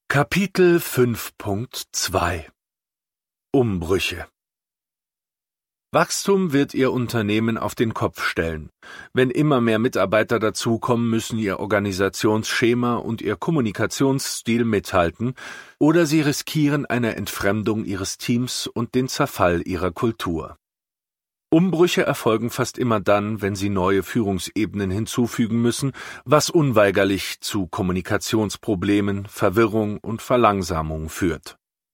Kapitel 5.2 Umbrüche. Wachstum wird Ihr Unternehmen auf den Kopf stellen. Wenn immer mehr Mitarbeiter dazukommen, müssen Ihr Organisationsschema und Ihr Kommunikationsstil mithalten, oder Sie riskieren eine Entfremdung Ihres Teams und den Zerfall Ihrer Kultur. Umbrüche erfolgen fast immer dann, wenn Sie neue Führungsebenen hinzufügen müssen, was unweigerlich zu Kommunikationsproblemen, Verwirrung und Verlangsamung führt.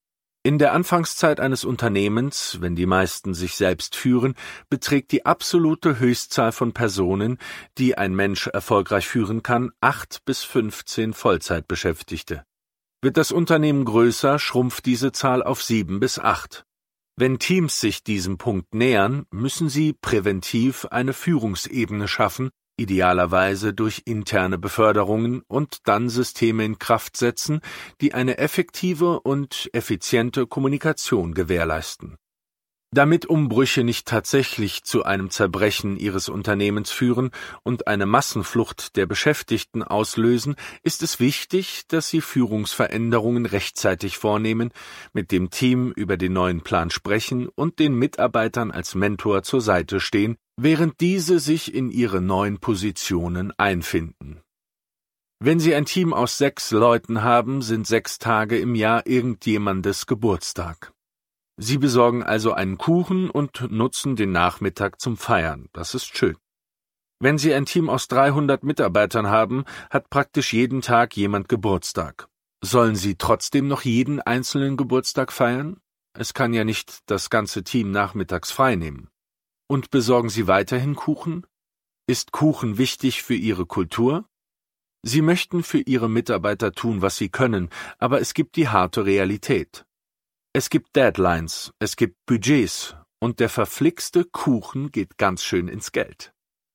In der Anfangszeit eines Unternehmens, wenn die meisten sich selbst führen, beträgt die absolute Höchstzahl von Personen, die ein Mensch erfolgreich führen kann, 8 bis 15 Vollzeitbeschäftigte. Wird das Unternehmen größer, schrumpft diese Zahl auf 7 bis 8. Wenn Teams sich diesem Punkt nähern, müssen sie präventiv eine Führungsebene schaffen, idealerweise durch interne Beförderungen, und dann Systeme in Kraft setzen, die eine effektive und effiziente Kommunikation gewährleisten. Damit Umbrüche nicht tatsächlich zu einem Zerbrechen Ihres Unternehmens führen und eine Massenflucht der Beschäftigten auslösen, ist es wichtig, dass Sie Führungsveränderungen rechtzeitig vornehmen, mit dem Team über den neuen Plan sprechen und den Mitarbeitern als Mentor zur Seite stehen, während diese sich in ihre neuen Positionen einfinden. Wenn Sie ein Team aus 6 Leuten haben, sind 6 Tage im Jahr irgendjemandes Geburtstag. Sie besorgen also einen Kuchen und nutzen den Nachmittag zum Feiern. Das ist schön. Wenn Sie ein Team aus 300 Mitarbeitern haben, hat praktisch jeden Tag jemand Geburtstag. Sollen Sie trotzdem noch jeden einzelnen Geburtstag feiern? Es kann ja nicht das ganze Team nachmittags frei nehmen. Und besorgen Sie weiterhin Kuchen? Ist Kuchen wichtig für Ihre Kultur? Sie möchten für Ihre Mitarbeiter tun, was sie können, aber es gibt die harte Realität. Es gibt Deadlines, es gibt Budgets, und der verflixte Kuchen geht ganz schön ins Geld.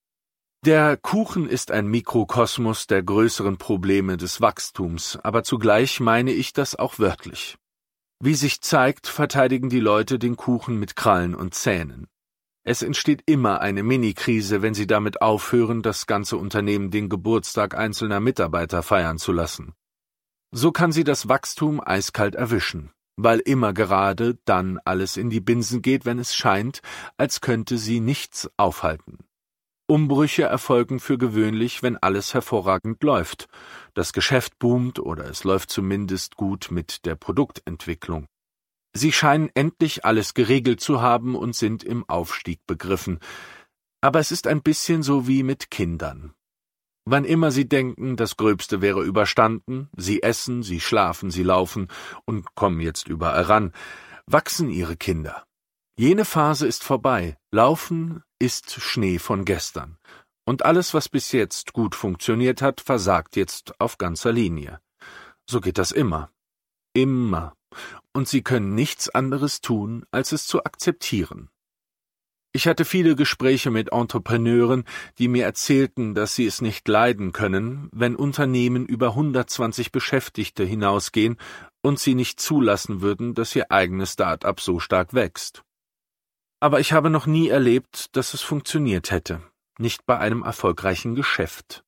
Der Kuchen ist ein Mikrokosmos der größeren Probleme des Wachstums, aber zugleich meine ich das auch wörtlich. Wie sich zeigt, verteidigen die Leute den Kuchen mit Krallen und Zähnen. Es entsteht immer eine Mini-Krise, wenn sie damit aufhören, das ganze Unternehmen den Geburtstag einzelner Mitarbeiter feiern zu lassen. So kann sie das Wachstum eiskalt erwischen, weil immer gerade dann alles in die Binsen geht, wenn es scheint, als könnte sie nichts aufhalten. Umbrüche erfolgen für gewöhnlich, wenn alles hervorragend läuft. Das Geschäft boomt oder es läuft zumindest gut mit der Produktentwicklung. Sie scheinen endlich alles geregelt zu haben und sind im Aufstieg begriffen. Aber es ist ein bisschen so wie mit Kindern. Wann immer sie denken, das Gröbste wäre überstanden, sie essen, sie schlafen, sie laufen und kommen jetzt überall ran, wachsen ihre Kinder. Jene Phase ist vorbei, Laufen ist Schnee von gestern. Und alles, was bis jetzt gut funktioniert hat, versagt jetzt auf ganzer Linie. So geht das immer. Immer. Und sie können nichts anderes tun, als es zu akzeptieren. Ich hatte viele Gespräche mit Entrepreneuren, die mir erzählten, dass sie es nicht leiden können, wenn Unternehmen über 120 Beschäftigte hinausgehen und sie nicht zulassen würden, dass ihr eigenes Start-up so stark wächst. Aber ich habe noch nie erlebt, dass es funktioniert hätte, nicht bei einem erfolgreichen Geschäft.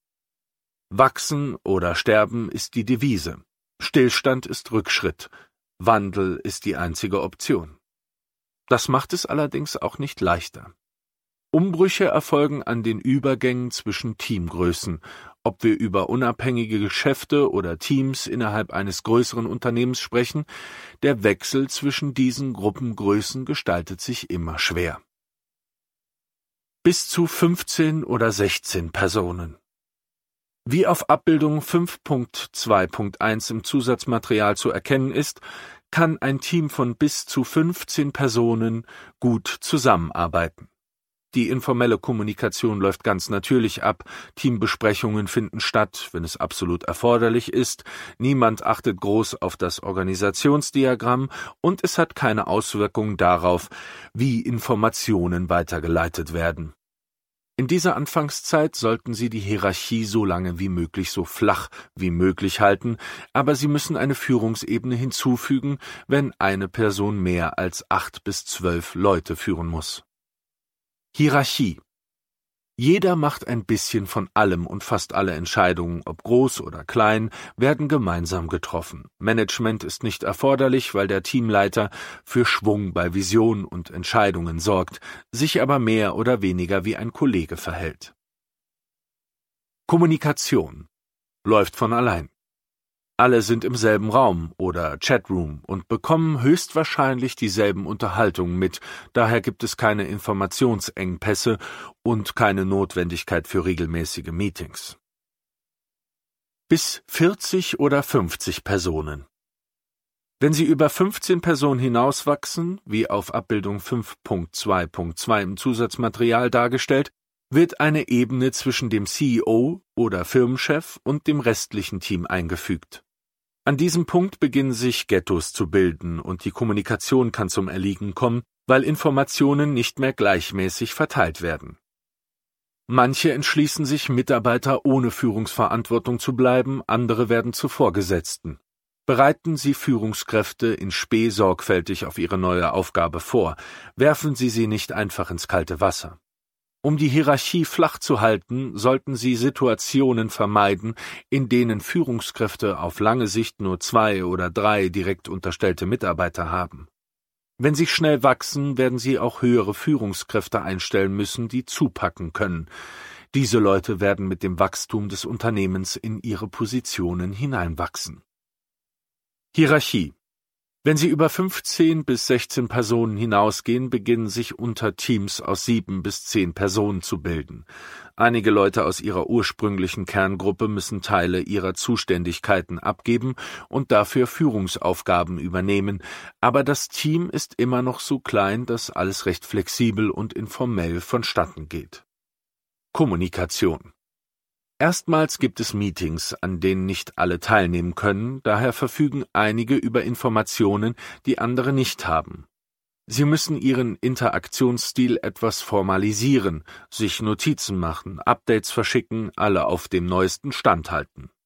Wachsen oder sterben ist die Devise. Stillstand ist Rückschritt. Wandel ist die einzige Option. Das macht es allerdings auch nicht leichter. Umbrüche erfolgen an den Übergängen zwischen Teamgrößen, ob wir über unabhängige Geschäfte oder Teams innerhalb eines größeren Unternehmens sprechen, der Wechsel zwischen diesen Gruppengrößen gestaltet sich immer schwer. Bis zu 15 oder 16 Personen. Wie auf Abbildung 5.2.1 im Zusatzmaterial zu erkennen ist, kann ein Team von bis zu 15 Personen gut zusammenarbeiten. Die informelle Kommunikation läuft ganz natürlich ab, Teambesprechungen finden statt, wenn es absolut erforderlich ist, niemand achtet groß auf das Organisationsdiagramm und es hat keine Auswirkungen darauf, wie Informationen weitergeleitet werden. In dieser Anfangszeit sollten Sie die Hierarchie so lange wie möglich so flach wie möglich halten, aber Sie müssen eine Führungsebene hinzufügen, wenn eine Person mehr als 8 bis 12 Leute führen muss. Hierarchie. Jeder macht ein bisschen von allem und fast alle Entscheidungen, ob groß oder klein, werden gemeinsam getroffen. Management ist nicht erforderlich, weil der Teamleiter für Schwung bei Vision und Entscheidungen sorgt, sich aber mehr oder weniger wie ein Kollege verhält. Kommunikation läuft von allein. Alle sind im selben Raum oder Chatroom und bekommen höchstwahrscheinlich dieselben Unterhaltungen mit, daher gibt es keine Informationsengpässe und keine Notwendigkeit für regelmäßige Meetings. Bis 40 oder 50 Personen. Wenn Sie über 15 Personen hinauswachsen, wie auf Abbildung 5.2.2 im Zusatzmaterial dargestellt, wird eine Ebene zwischen dem CEO oder Firmenchef und dem restlichen Team eingefügt. An diesem Punkt beginnen sich Ghettos zu bilden und die Kommunikation kann zum Erliegen kommen, weil Informationen nicht mehr gleichmäßig verteilt werden. Manche entschließen sich, Mitarbeiter ohne Führungsverantwortung zu bleiben, andere werden zu Vorgesetzten. Bereiten Sie Führungskräfte in Spe sorgfältig auf ihre neue Aufgabe vor, werfen Sie sie nicht einfach ins kalte Wasser. Um die Hierarchie flach zu halten, sollten Sie Situationen vermeiden, in denen Führungskräfte auf lange Sicht nur 2 oder 3 direkt unterstellte Mitarbeiter haben. Wenn Sie schnell wachsen, werden Sie auch höhere Führungskräfte einstellen müssen, die zupacken können. Diese Leute werden mit dem Wachstum des Unternehmens in ihre Positionen hineinwachsen. Hierarchie. Wenn Sie über 15 bis 16 Personen hinausgehen, beginnen sich Unterteams aus 7 bis 10 Personen zu bilden. Einige Leute aus ihrer ursprünglichen Kerngruppe müssen Teile ihrer Zuständigkeiten abgeben und dafür Führungsaufgaben übernehmen, aber das Team ist immer noch so klein, dass alles recht flexibel und informell vonstatten geht. Kommunikation. Erstmals gibt es Meetings, an denen nicht alle teilnehmen können, daher verfügen einige über Informationen, die andere nicht haben. Sie müssen ihren Interaktionsstil etwas formalisieren, sich Notizen machen, Updates verschicken, alle auf dem neuesten Stand halten.